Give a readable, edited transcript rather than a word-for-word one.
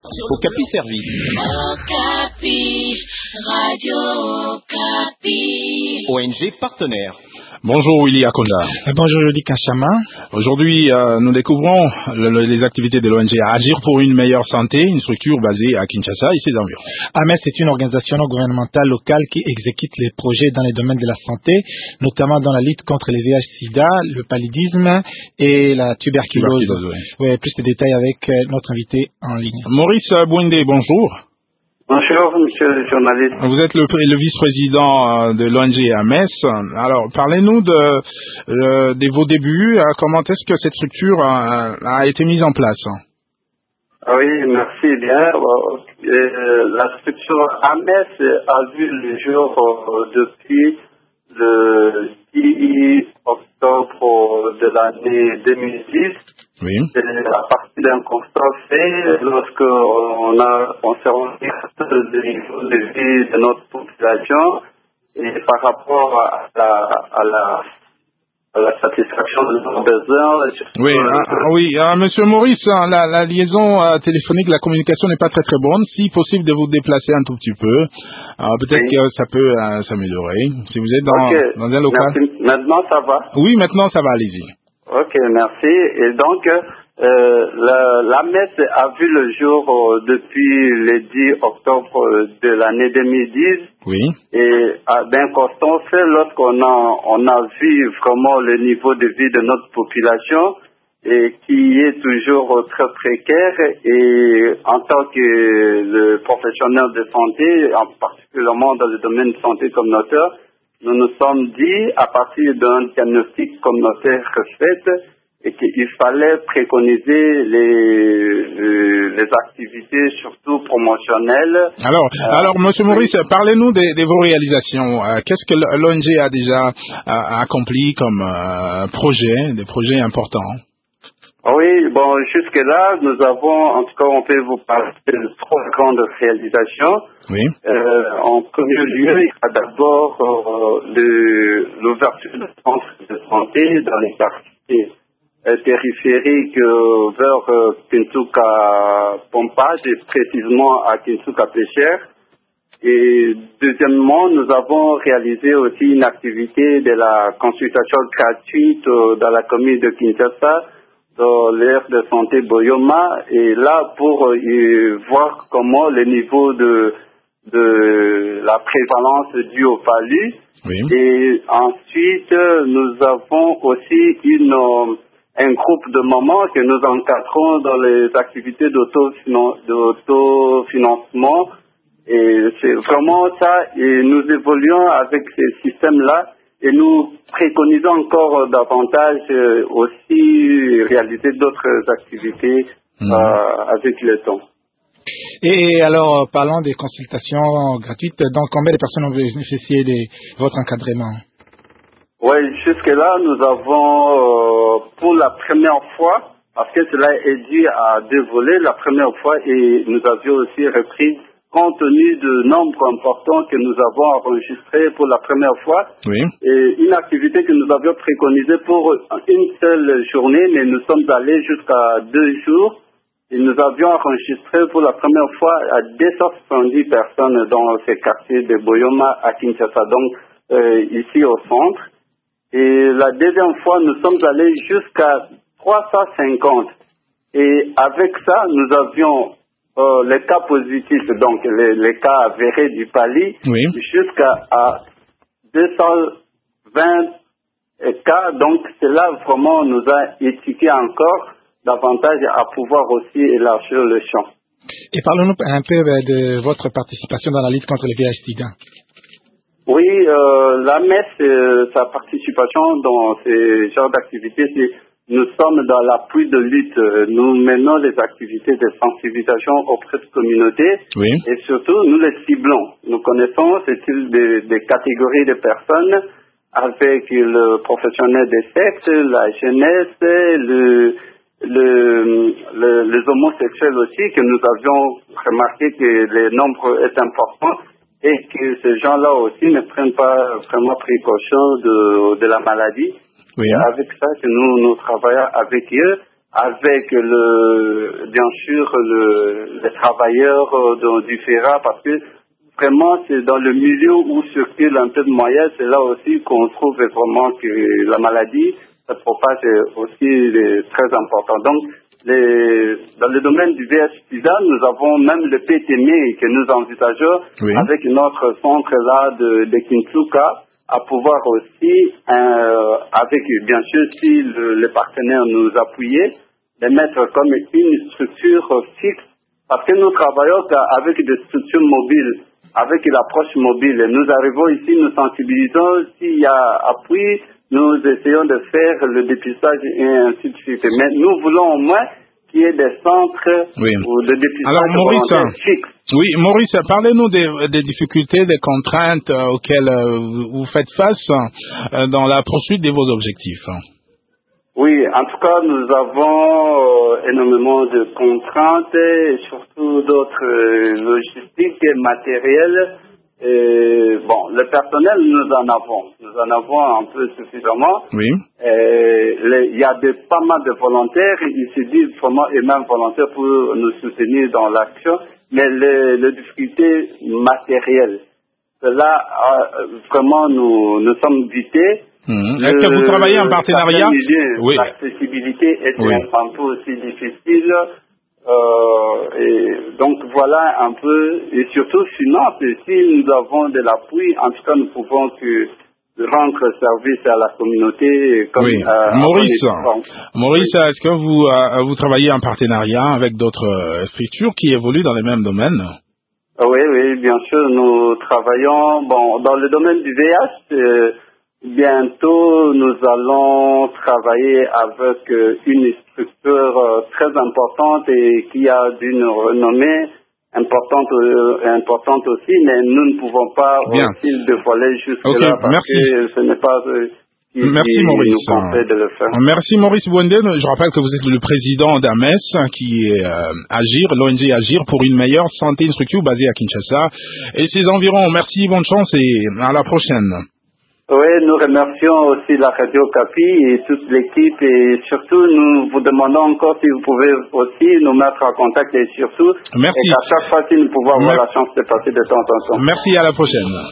Okapi Service. Okapi, Radio Okapi. ONG partenaire. Bonjour Willy Akonda. Bonjour Jody Kachama. Aujourd'hui, nous découvrons les activités de l'ONG Agir pour une meilleure santé, une structure basée à Kinshasa et ses environs. AMES est une organisation non gouvernementale locale qui exécute les projets dans les domaines de la santé, notamment dans la lutte contre les VIH-Sida, le paludisme et la tuberculose. Oui, plus de détails avec notre invité en ligne. Maurice Bouindé, bonjour. Bonjour, monsieur le journaliste. Vous êtes le vice-président de l'ONG AMES. Alors, parlez-nous de vos débuts. Comment est-ce que cette structure a été mise en place? Oui, merci bien. La structure AMES a vu le jour depuis le 10 octobre de l'année 2010. Oui. C'est à partir d'un constat fait lorsque on s'est rendu compte du niveau de vie de notre population et par rapport à la satisfaction de nos besoins. Oui, Monsieur Maurice, la liaison téléphonique, la communication n'est pas très très bonne. Si possible de vous déplacer un tout petit peu, peut-être que ça peut s'améliorer. Si vous êtes dans un local. Merci. Maintenant ça va? Oui, maintenant ça va, allez-y. Ok, merci. Et donc, l'AMES a vu le jour depuis le 10 octobre de l'année 2010. Oui. Et d'un constat fait, lorsqu'on a vu vraiment le niveau de vie de notre population, et qui est toujours très précaire, et en tant que le professionnel de santé, en particulièrement dans le domaine de santé communautaire, nous nous sommes dit, à partir d'un diagnostic communautaire fait, et qu'il fallait préconiser les activités, surtout promotionnelles. Alors, Monsieur Maurice, parlez-nous de vos réalisations. Qu'est-ce que l'ONG a déjà accompli comme des projets importants? Oui, bon, jusque-là, nous avons, en tout cas, on peut vous parler de trois grandes réalisations. Oui. En premier lieu, il y a d'abord l'ouverture de centres de santé dans les quartiers périphériques vers Kinsuka-Pompage et précisément à Kinsuka-Péchère. Et deuxièmement, nous avons réalisé aussi une activité de la consultation gratuite dans la commune de Kinshasa, dans l'aire de santé Boyoma, et là pour voir comment le niveau de la prévalence due au palud. Oui. Et ensuite, nous avons aussi un groupe de mamans que nous encadrons dans les activités d'autofinancement. Et c'est vraiment ça, et nous évoluons avec ces systèmes-là. Et nous préconisons encore davantage aussi réaliser d'autres activités avec le temps. Et alors, parlons des consultations gratuites. Donc, combien de personnes ont bénéficié de votre encadrement? Oui, jusque-là, nous avons, pour la première fois, parce que cela est dû à deux volets, la première fois, et nous avions aussi repris compte tenu de nombre important que nous avons enregistré pour la première fois. Oui. Et une activité que nous avions préconisée pour une seule journée, mais nous sommes allés jusqu'à 2 jours. Et nous avions enregistré pour la première fois à 270 personnes dans ces quartiers de Boyoma à Kinshasa, donc ici au centre. Et la deuxième fois, nous sommes allés jusqu'à 350. Et avec ça, nous avions les cas positifs, donc les cas avérés du palud, oui, jusqu'à 220 cas. Donc cela vraiment nous a éduqués encore davantage à pouvoir aussi élargir le champ. Et parlons-nous un peu de votre participation dans la lutte contre le VIH-Sida. Oui, l'AMES, sa participation dans ces genres d'activités, nous sommes dans l'appui de lutte. Nous menons les activités de sensibilisation auprès de communautés, oui, et surtout nous les ciblons. Nous connaissons ce type de catégories de personnes avec le professionnel des sexes, la jeunesse, les homosexuels aussi, que nous avions remarqué que le nombre est important et que ces gens-là aussi ne prennent pas vraiment précaution de la maladie. oui. Avec ça, que nous travaillons avec eux avec bien sûr les travailleurs du FERA, parce que vraiment c'est dans le milieu où circule un peu de moyens, c'est là aussi qu'on trouve vraiment que la maladie se propage aussi très important. Donc dans le domaine du VIH/SIDA, nous avons même le PTME que nous envisageons avec notre centre là de Kinshasa, à pouvoir aussi, avec bien sûr si les partenaires nous appuyaient, les mettre comme une structure fixe, parce que nous travaillons avec des structures mobiles, avec l'approche mobile. Nous arrivons ici, nous sensibilisons, s'il y a appui, nous essayons de faire le dépistage et ainsi de suite. Mais nous voulons au moins qu'il y ait des centres de dépistage volontaire fixes. Oui, Maurice, parlez-nous des difficultés, des contraintes auxquelles vous faites face dans la poursuite de vos objectifs. Oui, en tout cas, nous avons énormément de contraintes et surtout d'autres logistiques et matériels. Le personnel, nous en avons un peu suffisamment. Oui. Il y a pas mal de volontaires, ils se disent vraiment eux-mêmes volontaires pour nous soutenir dans l'action, mais les difficultés matérielles, cela, vraiment, nous sommes vités. Est-ce que vous travaillez en partenariat? Oui. L'accessibilité est un peu aussi difficile. Et donc voilà un peu, et surtout finance, et si nous avons de l'appui, en tout cas nous pouvons rendre service à la communauté. Comme, Maurice, est-ce que vous travaillez en partenariat avec d'autres structures qui évoluent dans les mêmes domaines? Oui, bien sûr, nous travaillons dans le domaine du VIH. Bientôt, nous allons travailler avec une structure très importante et qui a d'une renommée importante aussi, mais nous ne pouvons pas aussi dévoiler jusque-là parce que ce n'est pas Merci Maurice. De le faire. Merci Maurice Bouende. Je rappelle que vous êtes le président d'AMES, qui est l'ONG Agir pour une meilleure santé, une structure basée à Kinshasa et ses environs. Merci, bonne chance et à la prochaine. Oui, nous remercions aussi la Radio Capi et toute l'équipe et surtout nous vous demandons encore si vous pouvez aussi nous mettre en contact et surtout merci. Et à chaque fois si nous pouvons avoir la chance de passer de temps en temps. Merci, à la prochaine.